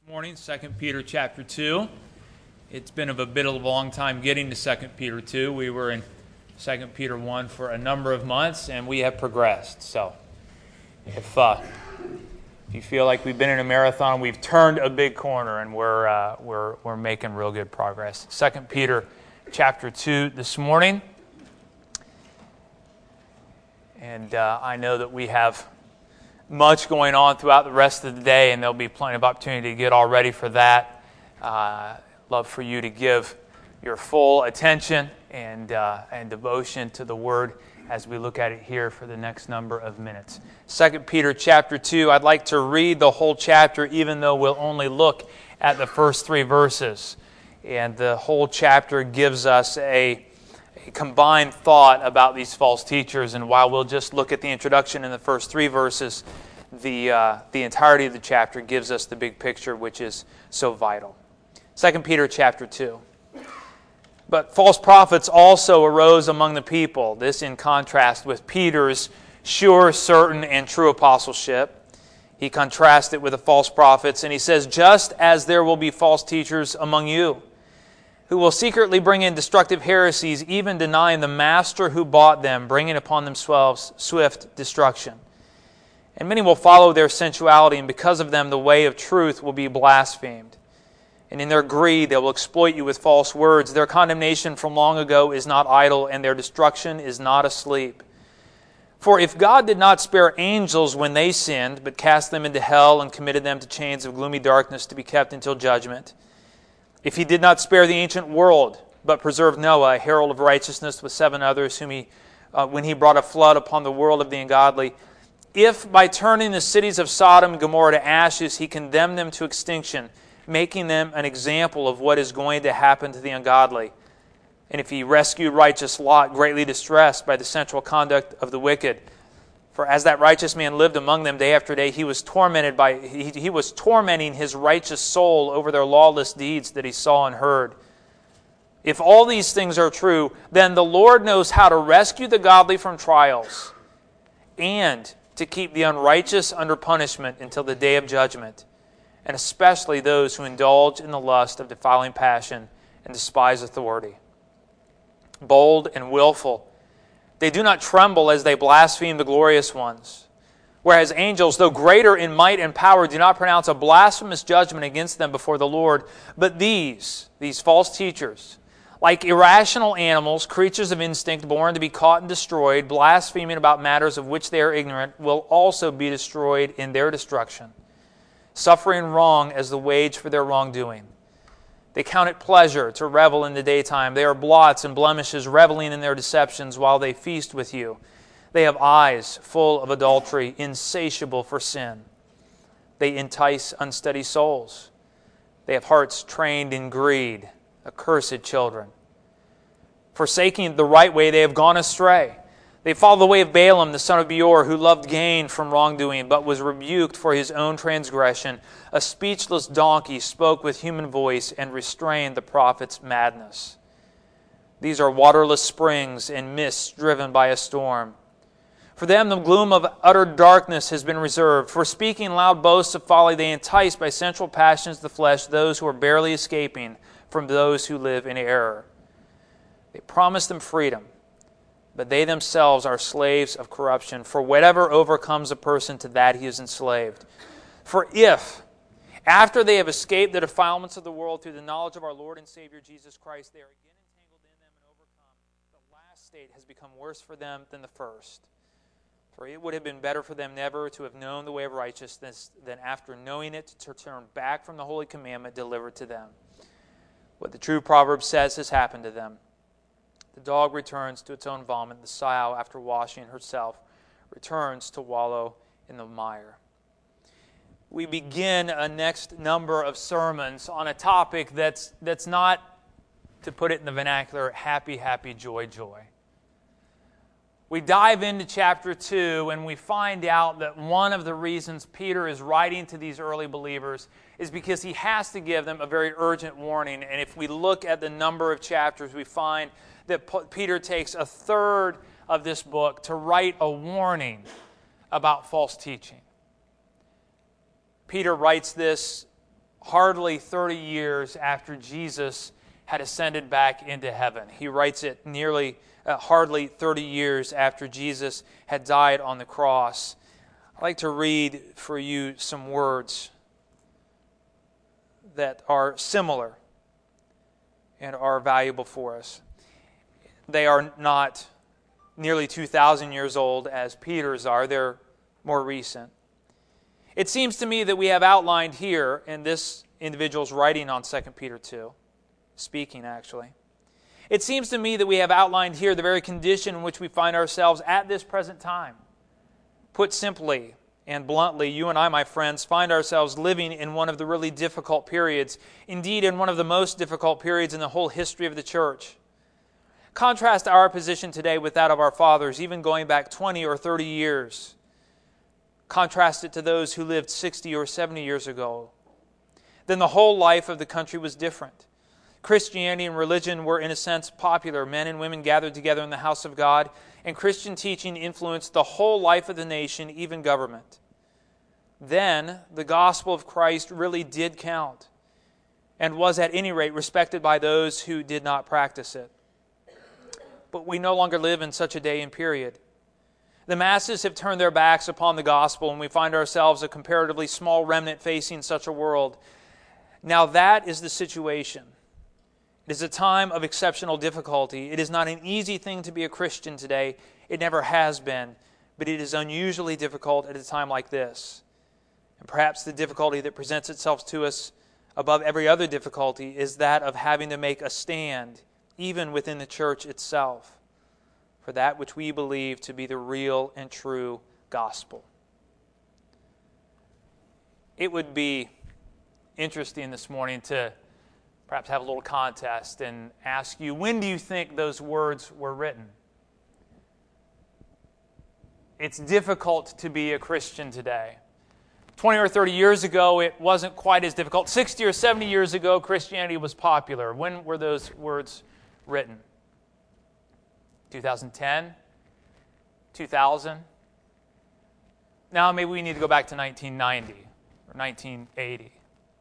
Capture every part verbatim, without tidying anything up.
Morning, Second Peter chapter two. It's been of a bit of a long time getting to Second Peter two. We were in Second Peter one for a number of months, and we have progressed. So, if uh, if you feel like we've been in a marathon, we've turned a big corner, and we're uh, we're we're making real good progress. Second Peter chapter two this morning, and uh, I know that we have much going on throughout the rest of the day, and there'll be plenty of opportunity to get all ready for that. Uh, love for you to give your full attention and uh, and devotion to the Word as we look at it here for the next number of minutes. Second Peter chapter two, I'd like to read the whole chapter, even though we'll only look at the first three verses. And the whole chapter gives us a combined thought about these false teachers, and while we'll just look at the introduction in the first three verses, the uh, the entirety of the chapter gives us the big picture, which is so vital. Second Peter chapter two. But false prophets also arose among the people. This in contrast with Peter's sure, certain, and true apostleship. He contrasts it with the false prophets, and he says, just as there will be false teachers among you, who will secretly bring in destructive heresies, even denying the master who bought them, bringing upon themselves swift destruction. And many will follow their sensuality, and because of them the way of truth will be blasphemed. And in their greed they will exploit you with false words. Their condemnation from long ago is not idle, and their destruction is not asleep. For if God did not spare angels when they sinned, but cast them into hell and committed them to chains of gloomy darkness to be kept until judgment, if he did not spare the ancient world, but preserved Noah, a herald of righteousness, with seven others, whom he, uh, when he brought a flood upon the world of the ungodly, if by turning the cities of Sodom and Gomorrah to ashes, he condemned them to extinction, making them an example of what is going to happen to the ungodly, and if he rescued righteous Lot, greatly distressed by the sensual conduct of the wicked, for as that righteous man lived among them day after day, he was tormented by he, he was tormenting his righteous soul over their lawless deeds that he saw and heard. If all these things are true, then the Lord knows how to rescue the godly from trials and to keep the unrighteous under punishment until the day of judgment, and especially those who indulge in the lust of defiling passion and despise authority. Bold and willful, they do not tremble as they blaspheme the glorious ones. Whereas angels, though greater in might and power, do not pronounce a blasphemous judgment against them before the Lord. But these, these false teachers, like irrational animals, creatures of instinct, born to be caught and destroyed, blaspheming about matters of which they are ignorant, will also be destroyed in their destruction, suffering wrong as the wage for their wrongdoing. They count it pleasure to revel in the daytime. They are blots and blemishes, reveling in their deceptions while they feast with you. They have eyes full of adultery, insatiable for sin. They entice unsteady souls. They have hearts trained in greed, accursed children. Forsaking the right way, they have gone astray. They follow the way of Balaam, the son of Beor, who loved gain from wrongdoing, but was rebuked for his own transgression. A speechless donkey spoke with human voice and restrained the prophet's madness. These are waterless springs and mists driven by a storm. For them the gloom of utter darkness has been reserved. For speaking loud boasts of folly, they entice by sensual passions of the flesh those who are barely escaping from those who live in error. They promise them freedom, but they themselves are slaves of corruption. For whatever overcomes a person, to that he is enslaved. For if, after they have escaped the defilements of the world through the knowledge of our Lord and Savior Jesus Christ, they are again entangled in them and overcome, the last state has become worse for them than the first. For it would have been better for them never to have known the way of righteousness than after knowing it to turn back from the holy commandment delivered to them. What the true proverb says has happened to them. The dog returns to its own vomit. The sow, after washing herself, returns to wallow in the mire. We begin a next number of sermons on a topic that's, that's not, to put it in the vernacular, happy, happy, joy, joy. We dive into chapter two and we find out that one of the reasons Peter is writing to these early believers is because he has to give them a very urgent warning. And if we look at the number of chapters, we find that Peter takes a third of this book to write a warning about false teaching. Peter writes this hardly thirty years after Jesus had ascended back into heaven. He writes it nearly, uh, hardly thirty years after Jesus had died on the cross. I'd like to read for you some words that are similar and are valuable for us. They are not nearly two thousand years old as Peter's are. They're more recent. It seems to me that we have outlined here in this individual's writing on Second Peter two, speaking actually. It seems to me that we have outlined here the very condition in which we find ourselves at this present time. Put simply and bluntly, you and I, my friends, find ourselves living in one of the really difficult periods, indeed in one of the most difficult periods in the whole history of the church. Contrast our position today with that of our fathers, even going back twenty or thirty years. Contrast it to those who lived sixty or seventy years ago. Then the whole life of the country was different. Christianity and religion were, in a sense, popular. Men and women gathered together in the house of God, and Christian teaching influenced the whole life of the nation, even government. Then the gospel of Christ really did count, and was at any rate respected by those who did not practice it. But we no longer live in such a day and period. The masses have turned their backs upon the gospel, and we find ourselves a comparatively small remnant facing such a world. Now that is the situation. It is a time of exceptional difficulty. It is not an easy thing to be a Christian today. It never has been. But it is unusually difficult at a time like this. And perhaps the difficulty that presents itself to us above every other difficulty is that of having to make a stand, even within the church itself, for that which we believe to be the real and true gospel. It would be interesting this morning to perhaps have a little contest and ask you, when do you think those words were written? It's difficult to be a Christian today. twenty or thirty years ago, it wasn't quite as difficult. sixty or seventy years ago, Christianity was popular. When were those words written? two thousand ten? two thousand? Now maybe we need to go back to nineteen ninety or nineteen eighty.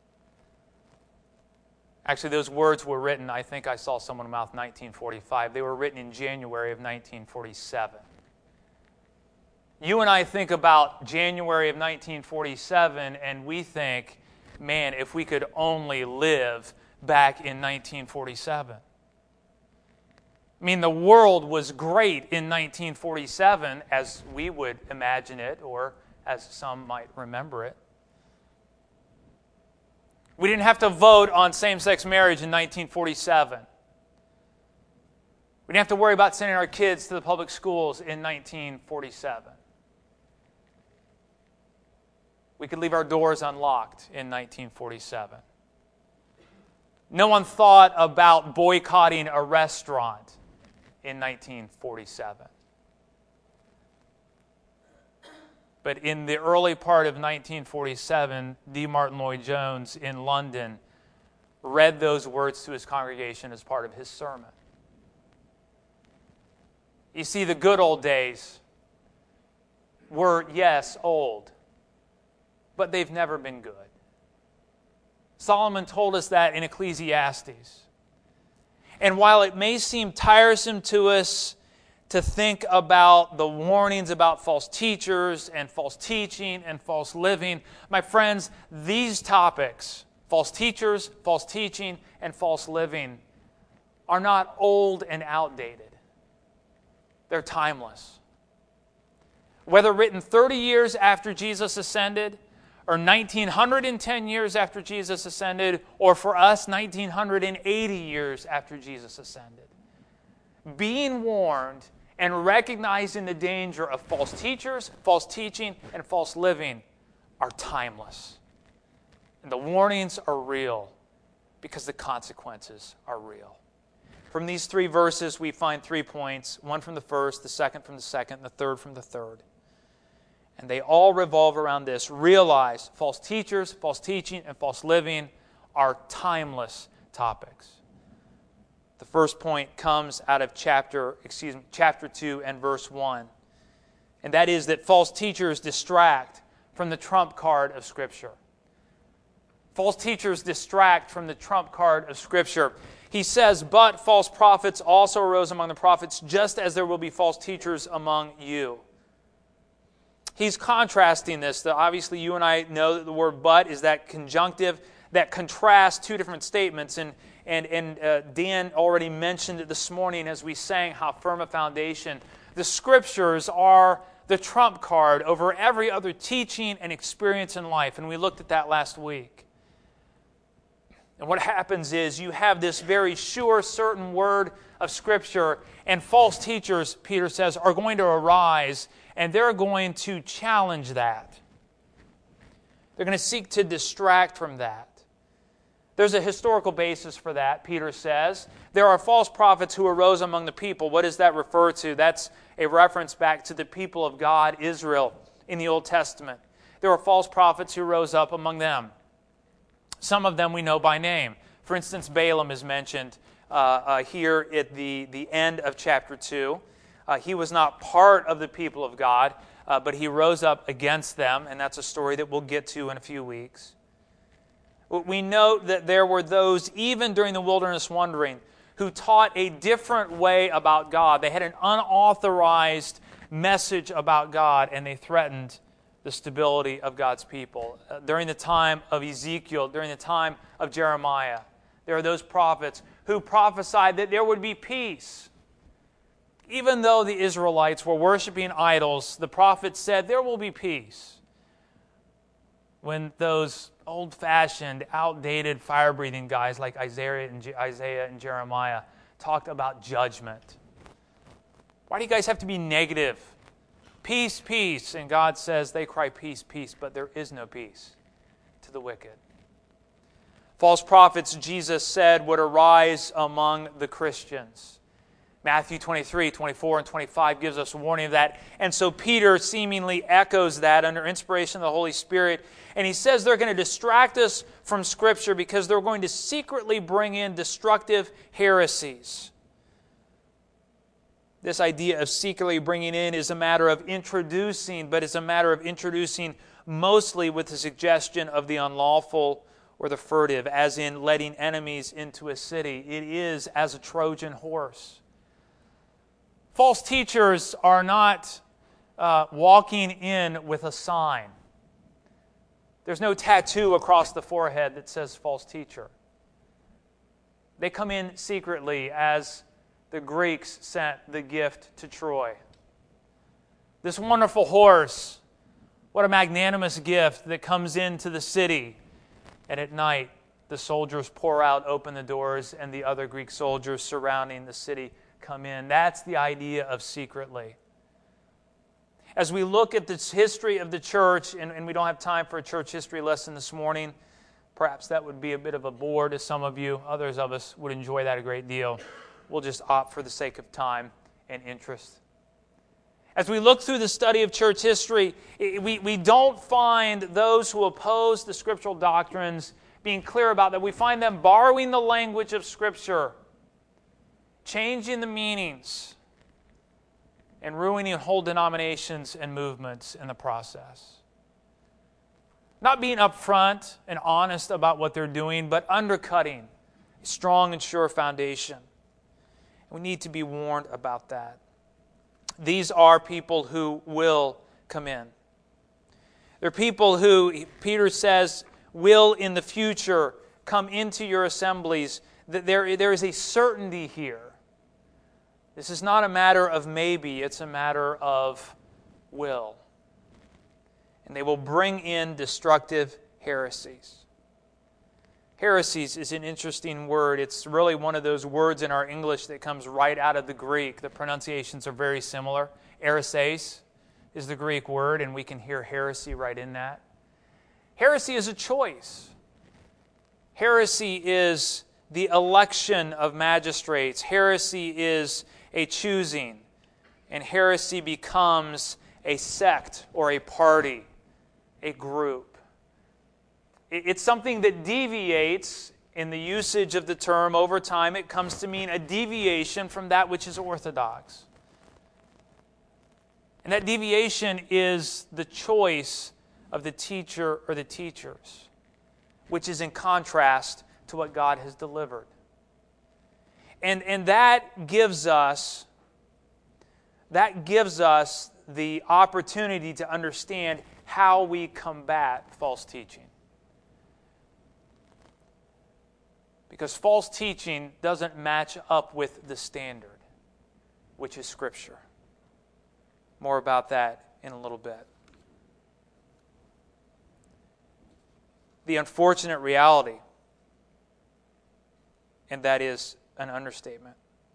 Actually, those words were written, I think I saw someone mouth nineteen forty-five. They were written in January of nineteen forty-seven. You and I think about January of nineteen forty-seven, and we think, man, if we could only live back in nineteen forty-seven. I mean, the world was great in nineteen forty-seven, as we would imagine it, or as some might remember it. We didn't have to vote on same-sex marriage in nineteen forty-seven. We didn't have to worry about sending our kids to the public schools in nineteen forty-seven. We could leave our doors unlocked in nineteen forty-seven. No one thought about boycotting a restaurant in nineteen forty-seven. But in the early part of nineteen forty-seven, D. Martin Lloyd-Jones in London read those words to his congregation as part of his sermon. You see, the good old days were, yes, old, but they've never been good. Solomon told us that in Ecclesiastes. And while it may seem tiresome to us to think about the warnings about false teachers and false teaching and false living, my friends, these topics, false teachers, false teaching, and false living, are not old and outdated. They're timeless. Whether written thirty years after Jesus ascended, or nineteen ten years after Jesus ascended, or for us, nineteen eighty years after Jesus ascended. Being warned and recognizing the danger of false teachers, false teaching, and false living are timeless. And the warnings are real because the consequences are real. From these three verses, we find three points, one from the first, the second from the second, and the third from the third. And they all revolve around this. Realize false teachers, false teaching, and false living are timeless topics. The first point comes out of chapter, excuse me, chapter two and verse one. And that is that false teachers distract from the trump card of Scripture. False teachers distract from the trump card of Scripture. He says, but false prophets also arose among the prophets, just as there will be false teachers among you. He's contrasting this. Obviously, you and I know that the word but is that conjunctive that contrasts two different statements. And, and, and uh, Dan already mentioned it this morning as we sang How Firm a Foundation. The Scriptures are the trump card over every other teaching and experience in life. And we looked at that last week. And what happens is you have this very sure, certain word of Scripture, and false teachers, Peter says, are going to arise, and they're going to challenge that. They're going to seek to distract from that. There's a historical basis for that, Peter says. There are false prophets who arose among the people. What does that refer to? That's a reference back to the people of God, Israel, in the Old Testament. There were false prophets who rose up among them. Some of them we know by name. For instance, Balaam is mentioned uh, uh, here at the, the end of chapter two. Uh, he was not part of the people of God, uh, but he rose up against them, and that's a story that we'll get to in a few weeks. We note that there were those, even during the wilderness wandering, who taught a different way about God. They had an unauthorized message about God, and they threatened the stability of God's people. Uh, during the time of Ezekiel, during the time of Jeremiah, there are those prophets who prophesied that there would be peace. Even though the Israelites were worshiping idols, the prophets said there will be peace. When those old-fashioned, outdated, fire-breathing guys like Isaiah and, Je- Isaiah and Jeremiah talked about judgment. Why do you guys have to be negative? Peace, peace. And God says they cry peace, peace, but there is no peace to the wicked. False prophets, Jesus said, would arise among the Christians. Matthew twenty-three, twenty-four, and twenty-five gives us a warning of that. And so Peter seemingly echoes that under inspiration of the Holy Spirit. And he says they're going to distract us from Scripture because they're going to secretly bring in destructive heresies. This idea of secretly bringing in is a matter of introducing, but it's a matter of introducing mostly with the suggestion of the unlawful or the furtive, as in letting enemies into a city. It is as a Trojan horse. False teachers are not uh, walking in with a sign. There's no tattoo across the forehead that says false teacher. They come in secretly as the Greeks sent the gift to Troy. This wonderful horse, what a magnanimous gift that comes into the city. And at night, the soldiers pour out, open the doors, and the other Greek soldiers surrounding the city come in. That's the idea of secretly. As we look at this history of the church, and, and we don't have time for a church history lesson this morning, perhaps that would be a bit of a bore to some of you. Others of us would enjoy that a great deal. We'll just opt for the sake of time and interest. As we look through the study of church history, we, we don't find those who oppose the scriptural doctrines being clear about that. We find them borrowing the language of Scripture, changing the meanings, and ruining whole denominations and movements in the process. Not being upfront and honest about what they're doing, but undercutting a strong and sure foundation. We need to be warned about that. These are people who will come in. They're people who, Peter says, will in the future come into your assemblies. There, there is a certainty here. This is not a matter of maybe, it's a matter of will. And they will bring in destructive heresies. Heresies is an interesting word. It's really one of those words in our English that comes right out of the Greek. The pronunciations are very similar. Hereses is the Greek word, and we can hear heresy right in that. Heresy is a choice. Heresy is the election of magistrates. Heresy is a choosing. And heresy becomes a sect or a party, a group. It's something that deviates in the usage of the term over time. It comes to mean a deviation from that which is orthodox. And that deviation is the choice of the teacher or the teachers. which is in contrast to what God has delivered. And, and that gives us, that gives us the opportunity to understand how we combat false teaching. Because false teaching doesn't match up with the standard, which is Scripture. More about that in a little bit. The unfortunate reality, and that is an understatement.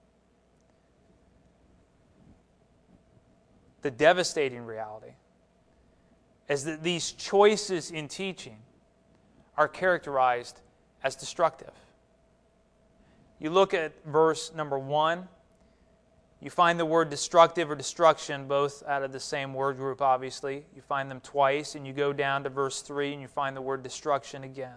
The devastating reality is that these choices in teaching are characterized as destructive. You look at verse number one, you find the word destructive or destruction, both out of the same word group, obviously. You find them twice, and you go down to verse three, and you find the word destruction again.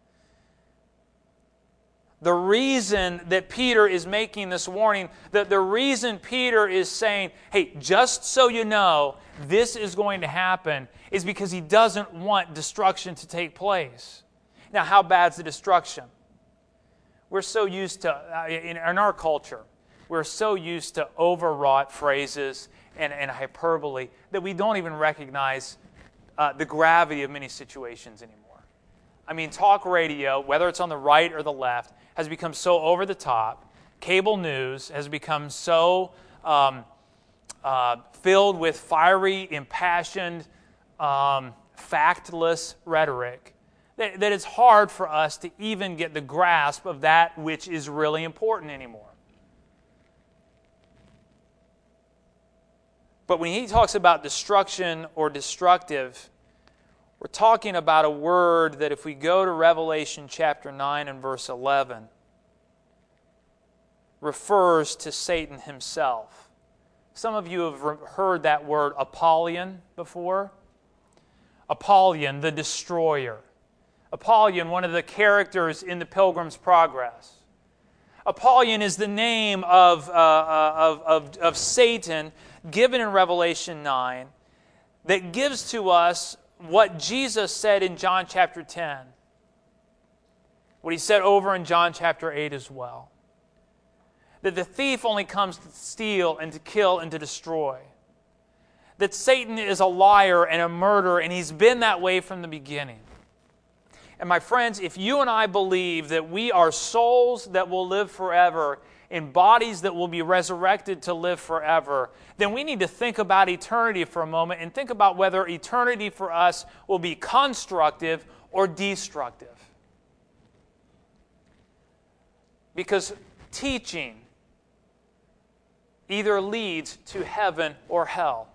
The reason that Peter is making this warning, that the reason Peter is saying, hey, just so you know, this is going to happen, is because he doesn't want destruction to take place. Now, how bad's the destruction? We're so used to, uh, in, in our culture, we're so used to overwrought phrases and, and hyperbole that we don't even recognize uh, the gravity of many situations anymore. I mean, talk radio, whether it's on the right or the left, has become so over the top. Cable news has become so um, uh, filled with fiery, impassioned, um, factless rhetoric that, that it's hard for us to even get the grasp of that which is really important anymore. But when he talks about destruction or destructive, we're talking about a word that if we go to Revelation chapter nine and verse eleven, refers to Satan himself. Some of you have heard that word Apollyon before. Apollyon, the destroyer. Apollyon, one of the characters in the Pilgrim's Progress. Apollyon is the name of, uh, of, of, of Satan given in Revelation nine that gives to us what Jesus said in John chapter ten. What he said over in John chapter eight as well. That the thief only comes to steal and to kill and to destroy. That Satan is a liar and a murderer, and he's been that way from the beginning. And my friends, if you and I believe that we are souls that will live forever in bodies that will be resurrected to live forever, then we need to think about eternity for a moment and think about whether eternity for us will be constructive or destructive. Because teaching either leads to heaven or hell.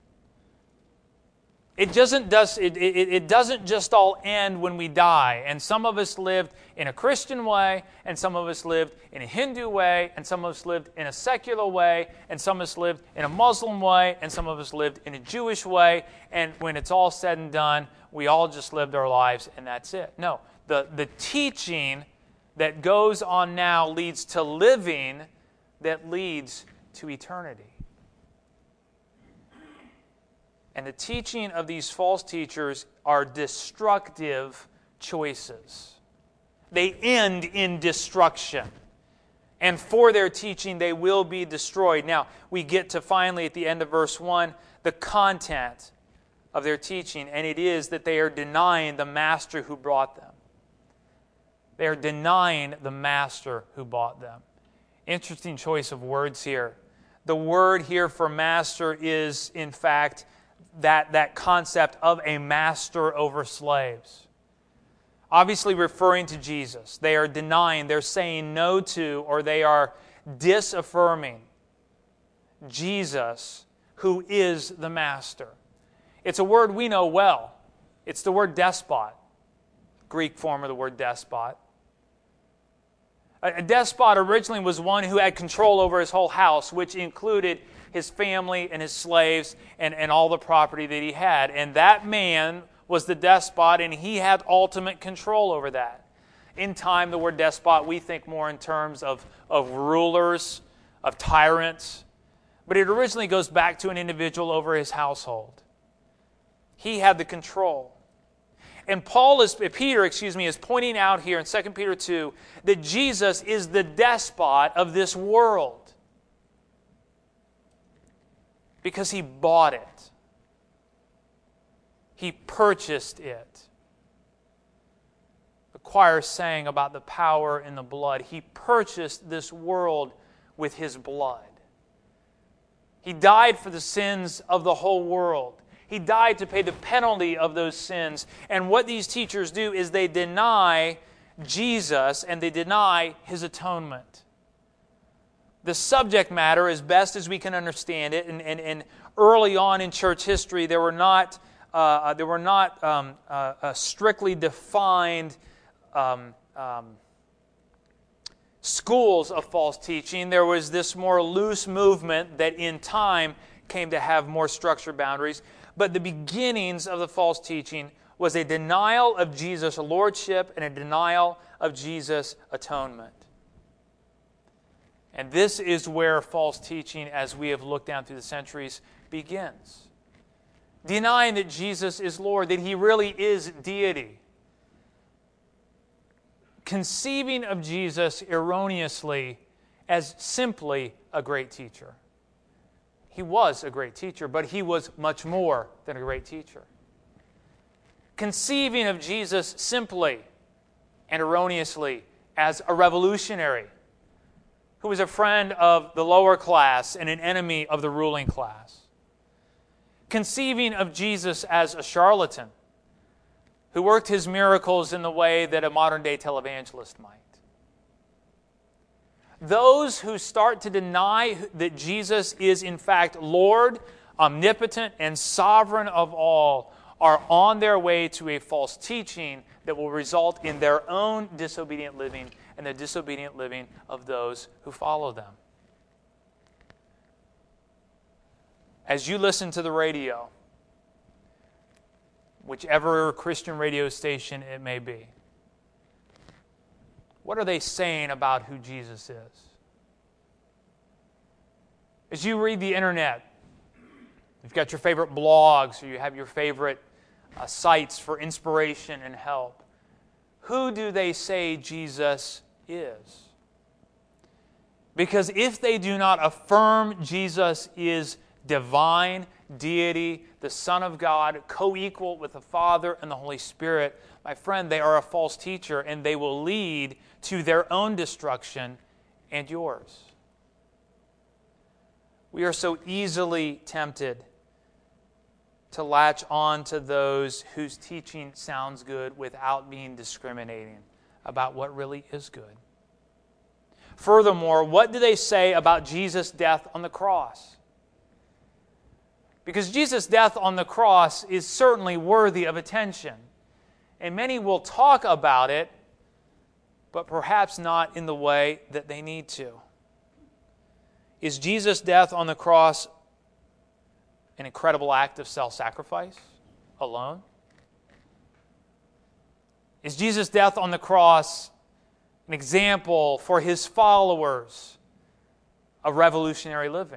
It doesn't, does, it, it, it doesn't just all end when we die. And some of us lived in a Christian way, and some of us lived in a Hindu way, and some of us lived in a secular way, and some of us lived in a Muslim way, and some of us lived in a Jewish way. And when it's all said and done, we all just lived our lives, and that's it. No, the, the teaching that goes on now leads to living that leads to eternity. And the teaching of these false teachers are destructive choices. They end in destruction. And for their teaching, they will be destroyed. Now, we get to finally, at the end of verse one, the content of their teaching. And it is that they are denying the master who brought them. They are denying the master who bought them. Interesting choice of words here. The word here for master is, in fact, that, that concept of a master over slaves. Obviously referring to Jesus. They are denying, they're saying no to, or they are disaffirming Jesus, who is the master. It's a word we know well. It's the word despot, Greek form of the word despot. A despot originally was one who had control over his whole house, which included his family and his slaves and, and all the property that he had. And that man was the despot, and he had ultimate control over that. In time, the word despot, we think more in terms of, of rulers, of tyrants. But it originally goes back to an individual over his household. He had the control. And Paul is, Peter, excuse me, is pointing out here in Second Peter two that Jesus is the despot of this world because He bought it. He purchased it. The choir sang about the power in the blood. He purchased this world with His blood. He died for the sins of the whole world. He died to pay the penalty of those sins. And what these teachers do is they deny Jesus and they deny His atonement. The subject matter, as best as we can understand it, and, and, and early on in church history, there were not, uh, there were not um, uh, uh, strictly defined um, um, schools of false teaching. There was this more loose movement that in time came to have more structured boundaries. But the beginnings of the false teaching was a denial of Jesus' lordship and a denial of Jesus' atonement. And this is where false teaching, as we have looked down through the centuries, begins. Denying that Jesus is Lord, that He really is deity. Conceiving of Jesus erroneously as simply a great teacher. He was a great teacher, but He was much more than a great teacher. Conceiving of Jesus simply and erroneously as a revolutionary who was a friend of the lower class and an enemy of the ruling class. Conceiving of Jesus as a charlatan who worked His miracles in the way that a modern-day televangelist might. Those who start to deny that Jesus is in fact Lord, omnipotent, and sovereign of all are on their way to a false teaching that will result in their own disobedient living and the disobedient living of those who follow them. As you listen to the radio, whichever Christian radio station it may be, what are they saying about who Jesus is? As you read the internet, you've got your favorite blogs, or you have your favorite uh, sites for inspiration and help. Who do they say Jesus is? Because if they do not affirm Jesus is divine, deity, the Son of God, co-equal with the Father and the Holy Spirit, my friend, they are a false teacher, and they will lead to their own destruction and yours. We are so easily tempted to latch on to those whose teaching sounds good without being discriminating about what really is good. Furthermore, what do they say about Jesus' death on the cross? Because Jesus' death on the cross is certainly worthy of attention. And many will talk about it, but perhaps not in the way that they need to. Is Jesus' death on the cross an incredible act of self-sacrifice alone? Is Jesus' death on the cross an example for His followers of revolutionary living?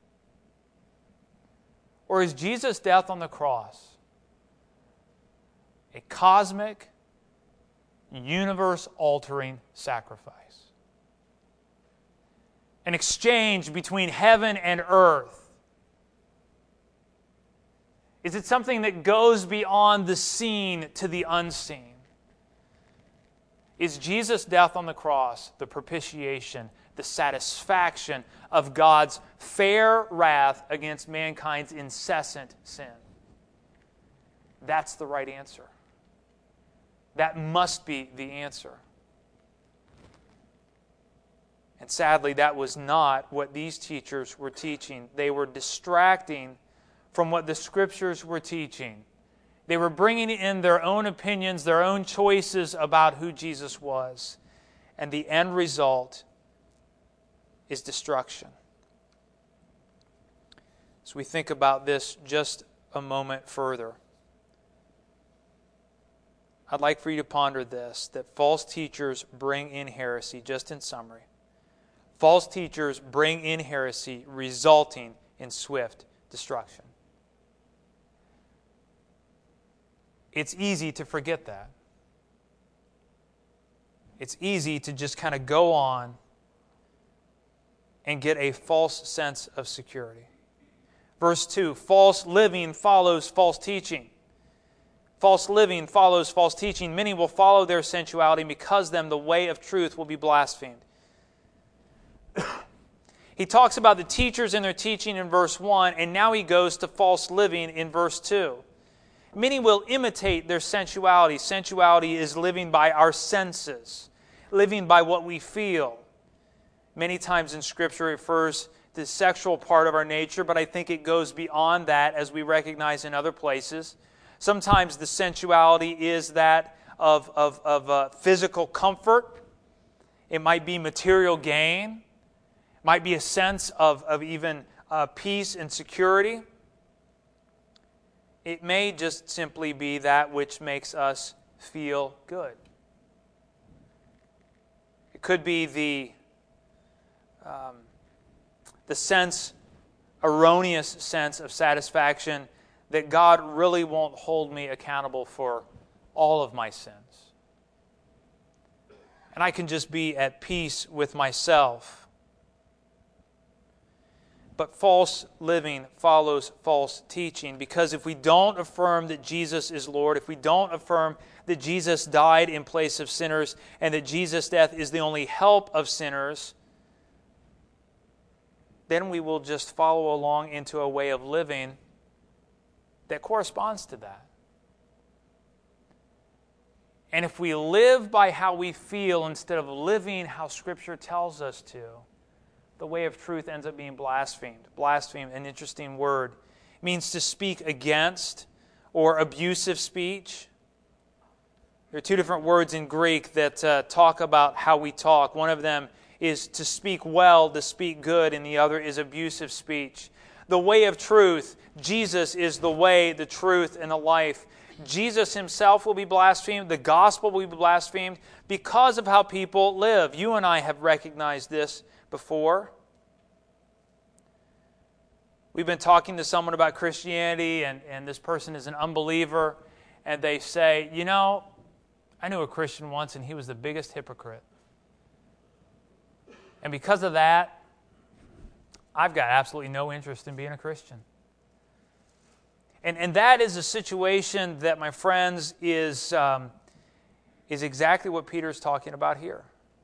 Or is Jesus' death on the cross a cosmic, universe-altering sacrifice? An exchange between heaven and earth? Is it something that goes beyond the seen to the unseen? Is Jesus' death on the cross the propitiation, the satisfaction of God's fair wrath against mankind's incessant sin? That's the right answer. That must be the answer. And sadly, that was not what these teachers were teaching. They were distracting from what the Scriptures were teaching. They were bringing in their own opinions, their own choices about who Jesus was. And the end result is destruction. As we think about this just a moment further, I'd like for you to ponder this, that false teachers bring in heresy, just in summary. False teachers bring in heresy, resulting in swift destruction. it's easy to forget that. It's easy to just kind of go on and get a false sense of security. Verse two, false living follows false teaching. False living follows false teaching. Many will follow their sensuality, and because of them the way of truth will be blasphemed. He talks about the teachers and their teaching in verse one, and now he goes to false living in verse two. Many will imitate their sensuality. Sensuality is living by our senses, living by what we feel. Many times in Scripture it refers to the sexual part of our nature, but I think it goes beyond that, as we recognize in other places. Sometimes the sensuality is that of, of, of uh, physical comfort. It might be material gain. It might be a sense of, of even uh, peace and security. It may just simply be that which makes us feel good. It could be the, um, the sense, erroneous sense of satisfaction that God really won't hold me accountable for all of my sins. And I can just be at peace with myself. But false living follows false teaching, because if we don't affirm that Jesus is Lord, if we don't affirm that Jesus died in place of sinners and that Jesus' death is the only help of sinners, then we will just follow along into a way of living that corresponds to that. And if we live by how we feel instead of living how Scripture tells us to, the way of truth ends up being blasphemed. Blaspheme, an interesting word. It means to speak against or abusive speech. There are two different words in Greek that uh, talk about how we talk. One of them is to speak well, to speak good, and the other is abusive speech. The way of truth, Jesus is the way, the truth, and the life. Jesus himself will be blasphemed. The gospel will be blasphemed because of how people live. You and I have recognized this before. We've been talking to someone about Christianity, and, and this person is an unbeliever, and they say, you know, I knew a Christian once, and he was the biggest hypocrite. And because of that, I've got absolutely no interest in being a Christian. And, and that is a situation that, my friends, is, um, is exactly what Peter's talking about here.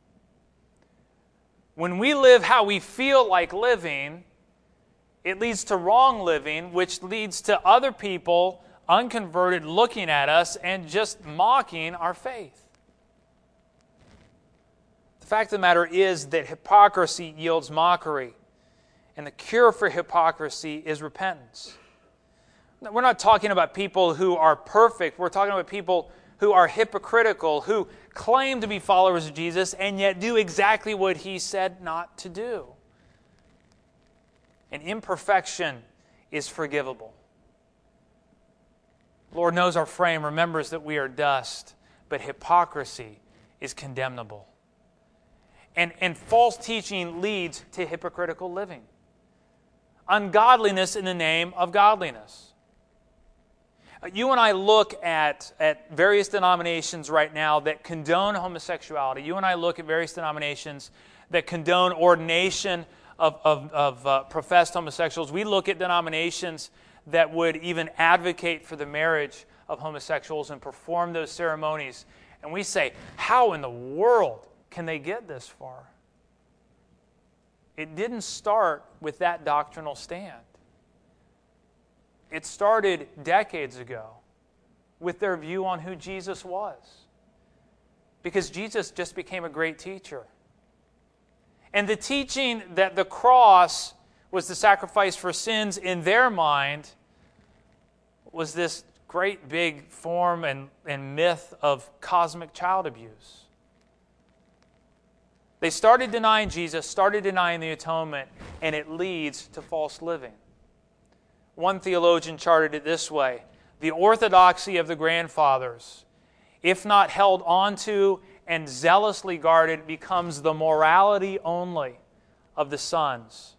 When we live how we feel like living, it leads to wrong living, which leads to other people, unconverted, looking at us and just mocking our faith. The fact of the matter is that hypocrisy yields mockery, and the cure for hypocrisy is repentance. We're not talking about people who are perfect. We're talking about people who are hypocritical, who claim to be followers of Jesus and yet do exactly what he said not to do. And imperfection is forgivable. Lord knows our frame, remembers that we are dust, but hypocrisy is condemnable. And, and false teaching leads to hypocritical living. Ungodliness in the name of godliness. You and I look at, at various denominations right now that condone homosexuality. You and I look at various denominations that condone ordination of, of, of uh, professed homosexuals. We look at denominations that would even advocate for the marriage of homosexuals and perform those ceremonies. And we say, how in the world can they get this far? It didn't start with that doctrinal stand. It started decades ago with their view on who Jesus was. Because Jesus just became a great teacher. And the teaching that the cross was the sacrifice for sins in their mind was this great big form and, and myth of cosmic child abuse. They started denying Jesus, started denying the atonement, and it leads to false living. One theologian charted it this way: the orthodoxy of the grandfathers, if not held onto and zealously guarded, becomes the morality only of the sons,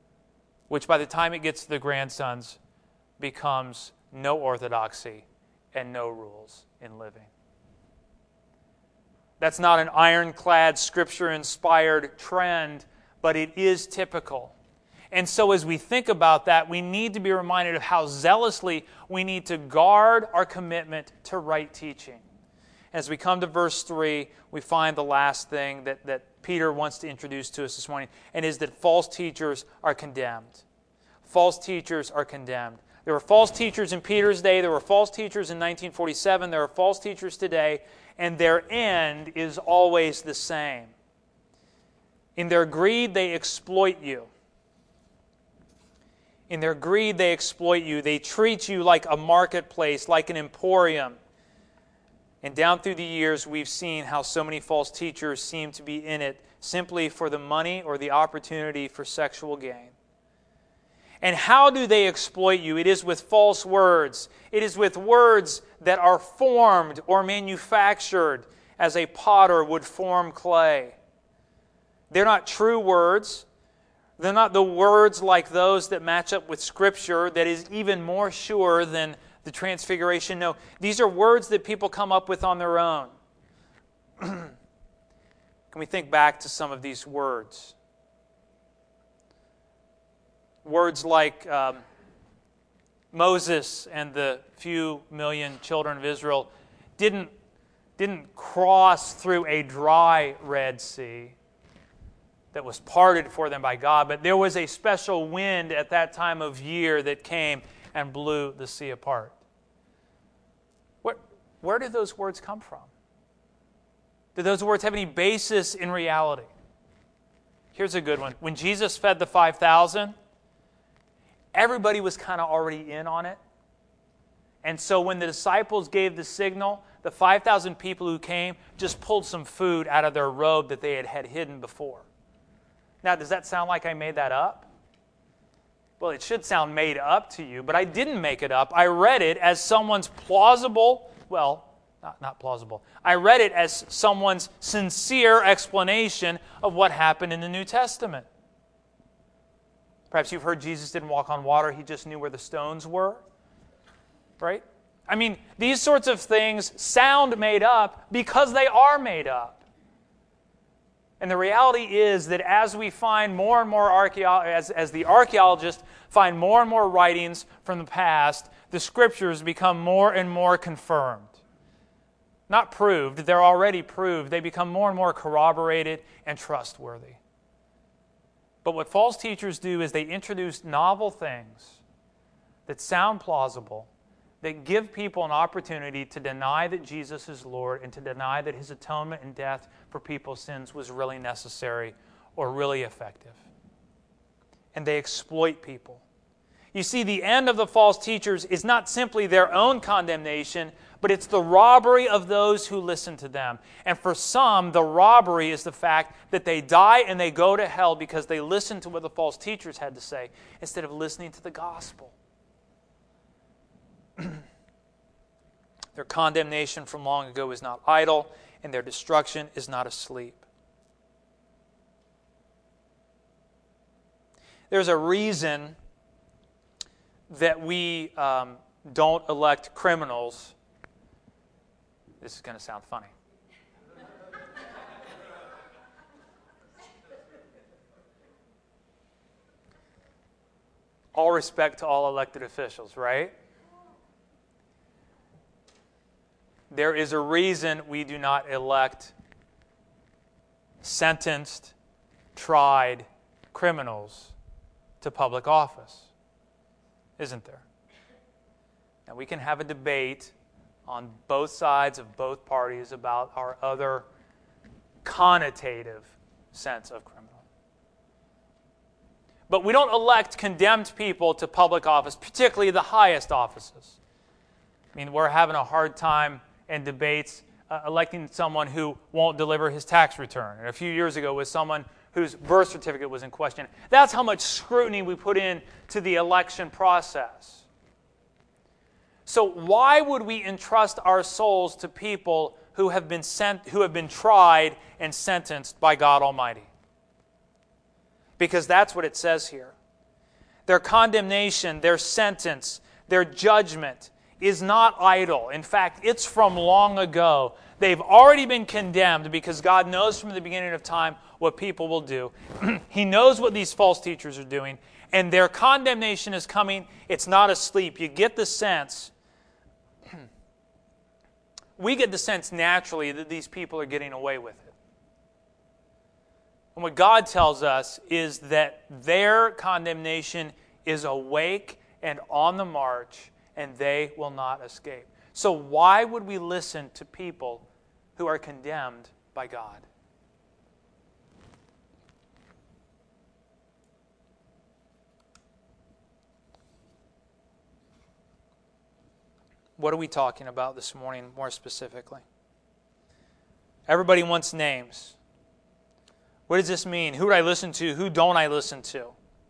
which by the time it gets to the grandsons becomes no orthodoxy and no rules in living. That's not an ironclad, Scripture-inspired trend, but it is typical. And so as we think about that, we need to be reminded of how zealously we need to guard our commitment to right teaching. As we come to verse three, we find the last thing that, that Peter wants to introduce to us this morning, and is that false teachers are condemned. False teachers are condemned. There were false teachers in Peter's day. There were false teachers in nineteen forty-seven. There are false teachers today, and their end is always the same. In their greed, they exploit you. In their greed, they exploit you. They treat you like a marketplace, like an emporium. And down through the years, we've seen how so many false teachers seem to be in it simply for the money or the opportunity for sexual gain. And how do they exploit you? It is with false words. It is with words that are formed or manufactured as a potter would form clay. They're not true words. They're not the words like those that match up with Scripture that is even more sure than the Transfiguration. No, these are words that people come up with on their own. Can we think back to some of these words? Words like um, Moses and the few million children of Israel didn't, didn't cross through a dry Red Sea that was parted for them by God, but there was a special wind at that time of year that came and blew the sea apart. Where, where did those words come from? Did those words have any basis in reality? Here's a good one. When Jesus fed the five thousand, everybody was kind of already in on it. And so when the disciples gave the signal, the five thousand people who came just pulled some food out of their robe that they had had hidden before. Now, does that sound like I made that up? Well, it should sound made up to you, but I didn't make it up. I read it as someone's plausible, well, not, not plausible. I read it as someone's sincere explanation of what happened in the New Testament. Perhaps you've heard Jesus didn't walk on water, he just knew where the stones were. Right? I mean, these sorts of things sound made up because they are made up. And the reality is that as we find more and more archaeo- as, as the archaeologists find more and more writings from the past, the Scriptures become more and more confirmed. Not proved, they're already proved. They become more and more corroborated and trustworthy. But what false teachers do is they introduce novel things that sound plausible, that give people an opportunity to deny that Jesus is Lord and to deny that His atonement and death for people's sins was really necessary or really effective. And they exploit people. You see, the end of the false teachers is not simply their own condemnation, but it's the robbery of those who listen to them. And for some, the robbery is the fact that they die and they go to hell because they listened to what the false teachers had to say instead of listening to the gospel. Their condemnation from long ago is not idle, and their destruction is not asleep. There's a reason that we um, don't elect criminals. This is going to sound funny. All respect to all elected officials, right? There is a reason we do not elect sentenced, tried criminals to public office, isn't there? Now, we can have a debate on both sides of both parties about our other connotative sense of criminal. But we don't elect condemned people to public office, particularly the highest offices. I mean, we're having a hard time in debates uh, electing someone who won't deliver his tax return. And a few years ago was someone whose birth certificate was in question. That's how much scrutiny we put in to the election process. So why would we entrust our souls to people who have been sent, who have been tried and sentenced by God Almighty? Because that's what it says here. Their condemnation, their sentence, their judgment is not idle. In fact, it's from long ago. They've already been condemned because God knows from the beginning of time what people will do. He knows what these false teachers are doing, and their condemnation is coming. It's not asleep. You get the sense, we get the sense naturally that these people are getting away with it. And what God tells us is that their condemnation is awake and on the march, and they will not escape. So why would we listen to people who are condemned by God? What are we talking about this morning more specifically? Everybody wants names. What does this mean? Who do I listen to? Who don't I listen to?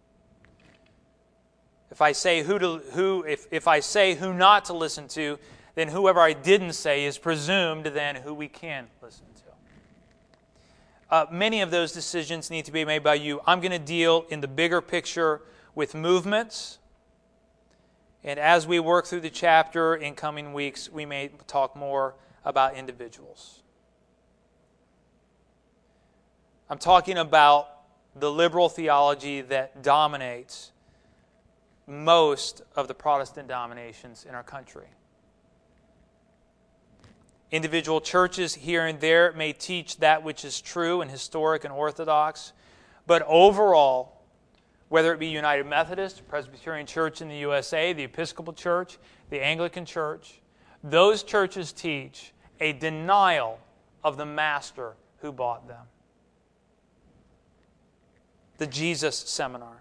If I say who to who if, if I say who not to listen to, then whoever I didn't say is presumed then who we can listen to. Uh, many of those decisions need to be made by you. I'm going to deal in the bigger picture with movements. And as we work through the chapter in coming weeks, we may talk more about individuals. I'm talking about the liberal theology that dominates most of the Protestant denominations in our country. Individual churches here and there may teach that which is true and historic and orthodox, but overall, whether it be United Methodist, Presbyterian Church in the U S A, the Episcopal Church, the Anglican Church, those churches teach a denial of the master who bought them. The Jesus Seminar.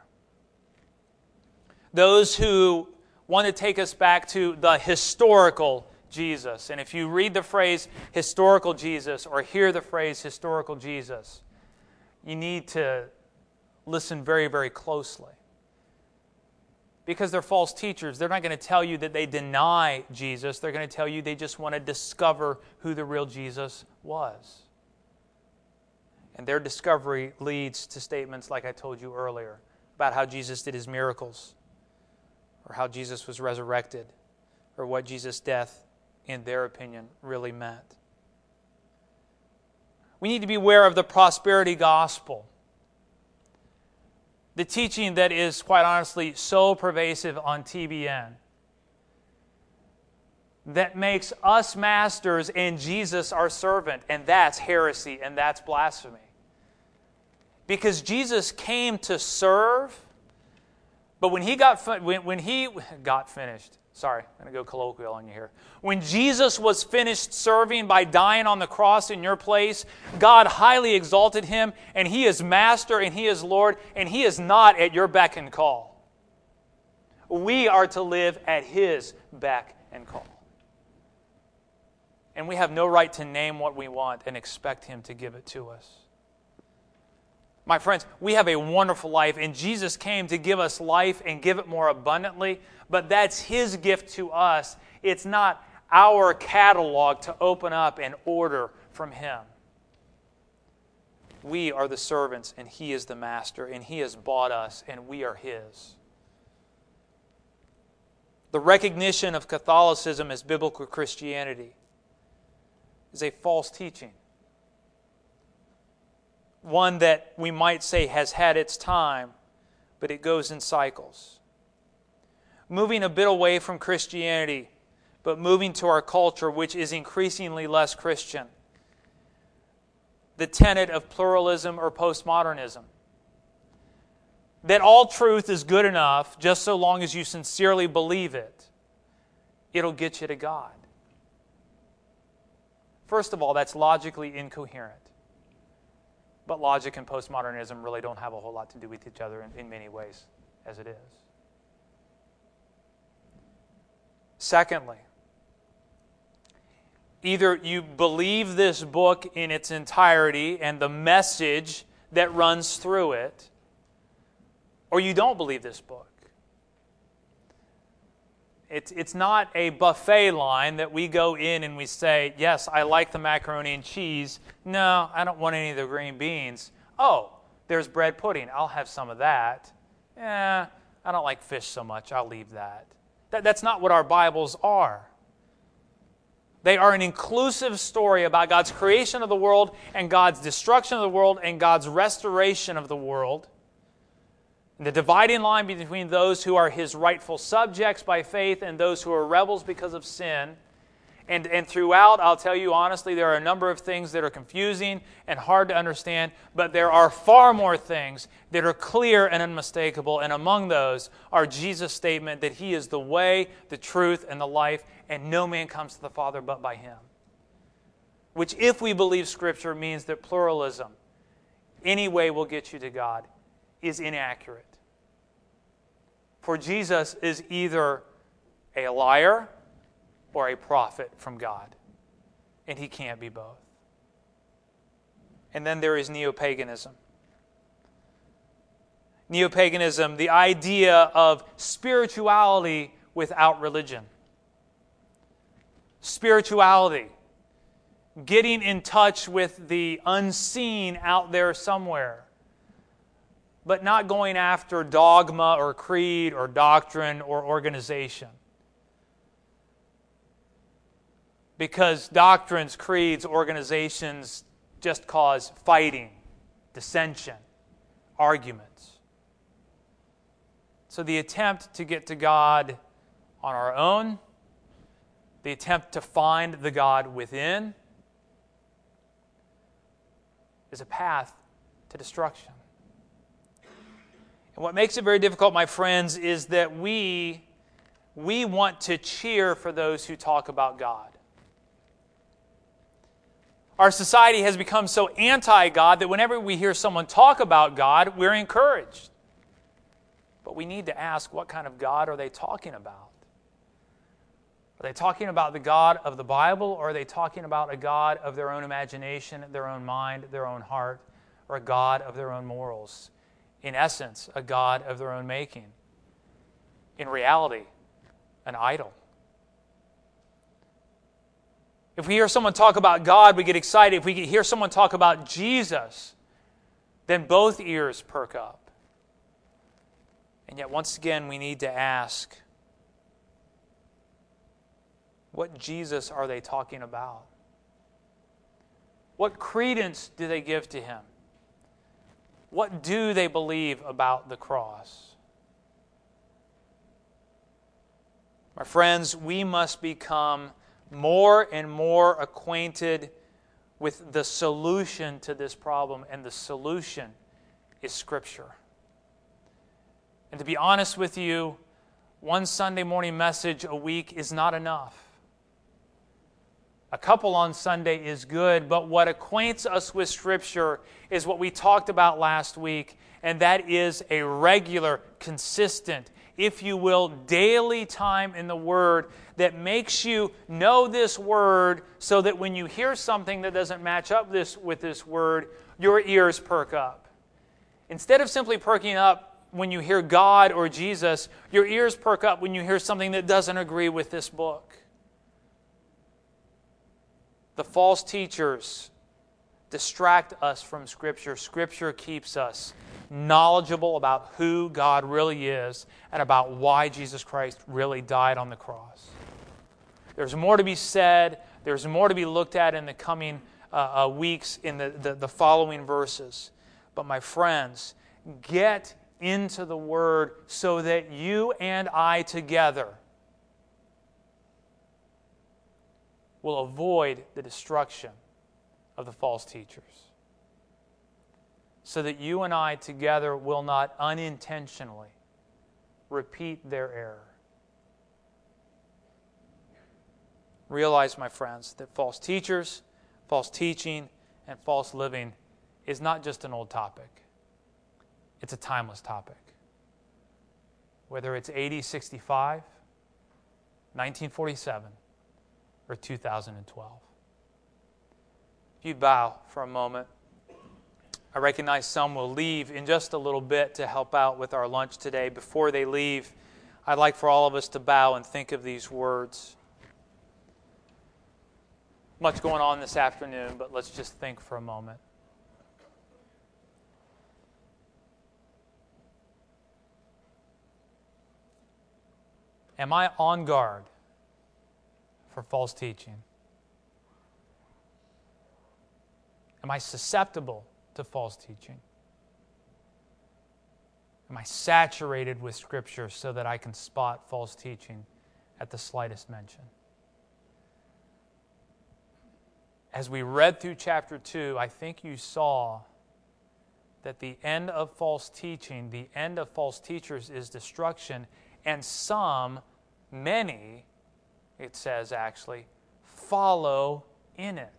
Those who want to take us back to the historical Jesus. And if you read the phrase historical Jesus or hear the phrase historical Jesus, you need to listen very, very closely. Because they're false teachers. They're not going to tell you that they deny Jesus. They're going to tell you they just want to discover who the real Jesus was. And their discovery leads to statements like I told you earlier about how Jesus did his miracles, or how Jesus was resurrected, or what Jesus' death, in their opinion, really meant. We need to be aware of the prosperity gospel. The teaching that is, quite honestly, so pervasive on T B N, that makes us masters and Jesus our servant, and that's heresy and that's blasphemy. Because Jesus came to serve, but when he got when, when he got finished, sorry, I'm going to go colloquial on you here. When Jesus was finished serving by dying on the cross in your place, God highly exalted him, and he is master and he is Lord, and he is not at your beck and call. We are to live at his beck and call. And we have no right to name what we want and expect him to give it to us. My friends, we have a wonderful life, and Jesus came to give us life and give it more abundantly, but that's his gift to us. It's not our catalog to open up and order from him. We are the servants, and he is the master, and he has bought us, and we are his. The recognition of Catholicism as biblical Christianity is a false teaching. One that we might say has had its time, but it goes in cycles. Moving a bit away from Christianity, but moving to our culture, which is increasingly less Christian. The tenet of pluralism or postmodernism. That all truth is good enough just so long as you sincerely believe it. It'll get you to God. First of all, that's logically incoherent. But logic and postmodernism really don't have a whole lot to do with each other in, in many ways, as it is. Secondly, either you believe this book in its entirety and the message that runs through it, or you don't believe this book. It's, it's not a buffet line that we go in and we say, yes, I like the macaroni and cheese. No, I don't want any of the green beans. Oh, there's bread pudding. I'll have some of that. Eh, I don't like fish so much. I'll leave that. That, that's not what our Bibles are. They are an inclusive story about God's creation of the world and God's destruction of the world and God's restoration of the world. And the dividing line between those who are His rightful subjects by faith and those who are rebels because of sin. And, and throughout, I'll tell you honestly, there are a number of things that are confusing and hard to understand, but there are far more things that are clear and unmistakable. And among those are Jesus' statement that He is the way, the truth, and the life, and no man comes to the Father but by Him. Which, if we believe Scripture, means that pluralism, any way will get you to God, is inaccurate. For Jesus is either a liar or a prophet from God. And He can't be both. And then there is neo-paganism. Neo-paganism, the idea of spirituality without religion. Spirituality, getting in touch with the unseen out there somewhere, but not going after dogma or creed or doctrine or organization. Because doctrines, creeds, organizations just cause fighting, dissension, arguments. So the attempt to get to God on our own, the attempt to find the God within, is a path to destruction. And what makes it very difficult, my friends, is that we, we want to cheer for those who talk about God. Our society has become so anti-God that whenever we hear someone talk about God, we're encouraged. But we need to ask, what kind of God are they talking about? Are they talking about the God of the Bible, or are they talking about a God of their own imagination, their own mind, their own heart, or a God of their own morals? In essence, a God of their own making. In reality, an idol. If we hear someone talk about God, we get excited. If we hear someone talk about Jesus, then both ears perk up. And yet, once again, we need to ask, what Jesus are they talking about? What credence do they give to Him? What do they believe about the cross? My friends, we must become more and more acquainted with the solution to this problem, and the solution is Scripture. And to be honest with you, one Sunday morning message a week is not enough. A couple on Sunday is good, but what acquaints us with Scripture is what we talked about last week, and that is a regular, consistent, if you will, daily time in the Word that makes you know this Word so that when you hear something that doesn't match up this with this Word, your ears perk up. Instead of simply perking up when you hear God or Jesus, your ears perk up when you hear something that doesn't agree with this book. The false teachers distract us from Scripture. Scripture keeps us knowledgeable about who God really is and about why Jesus Christ really died on the cross. There's more to be said. There's more to be looked at in the coming uh, uh, weeks in the, the, the following verses. But my friends, get into the Word so that you and I together will avoid the destruction of the false teachers. So that you and I together will not unintentionally repeat their error. Realize, my friends, that false teachers, false teaching, and false living is not just an old topic. It's a timeless topic. Whether it's A D sixty-five, nineteen forty-seven, or two thousand twelve. If you bow for a moment, I recognize some will leave in just a little bit to help out with our lunch today. Before they leave, I'd like for all of us to bow and think of these words. Much going on this afternoon, but let's just think for a moment. Am I on guard for false teaching? Am I susceptible to false teaching? Am I saturated with Scripture so that I can spot false teaching at the slightest mention? As we read through chapter two, I think you saw that the end of false teaching, the end of false teachers is destruction, and some, many, it says actually, follow in it.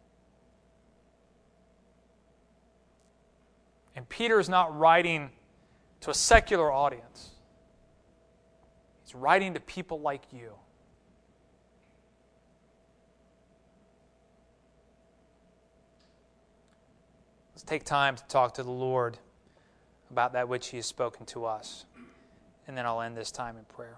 And Peter is not writing to a secular audience. He's writing to people like you. Let's take time to talk to the Lord about that which He has spoken to us. And then I'll end this time in prayer.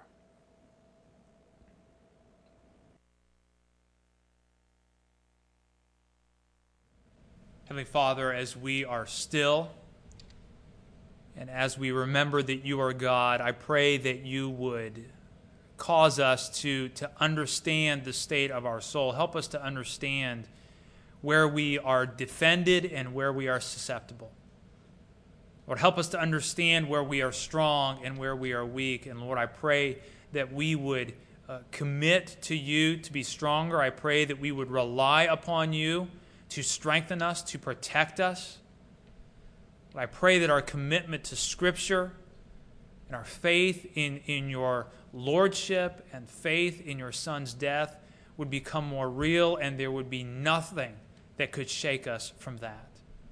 Heavenly Father, as we are still, and as we remember that you are God, I pray that you would cause us to, to understand the state of our soul. Help us to understand where we are defended and where we are susceptible. Lord, help us to understand where we are strong and where we are weak. And Lord, I pray that we would uh, commit to you to be stronger. I pray that we would rely upon you to strengthen us, to protect us. I pray that our commitment to Scripture and our faith in, in your lordship and faith in your Son's death would become more real, and there would be nothing that could shake us from that.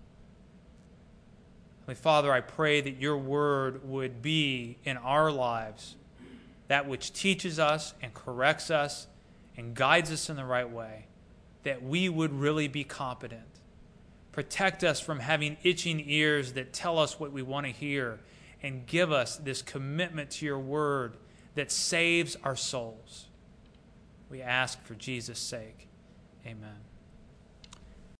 Father, I pray that your word would be in our lives that which teaches us and corrects us and guides us in the right way, that we would really be competent. Protect us from having itching ears that tell us what we want to hear, and give us this commitment to your word that saves our souls. We ask for Jesus' sake. Amen.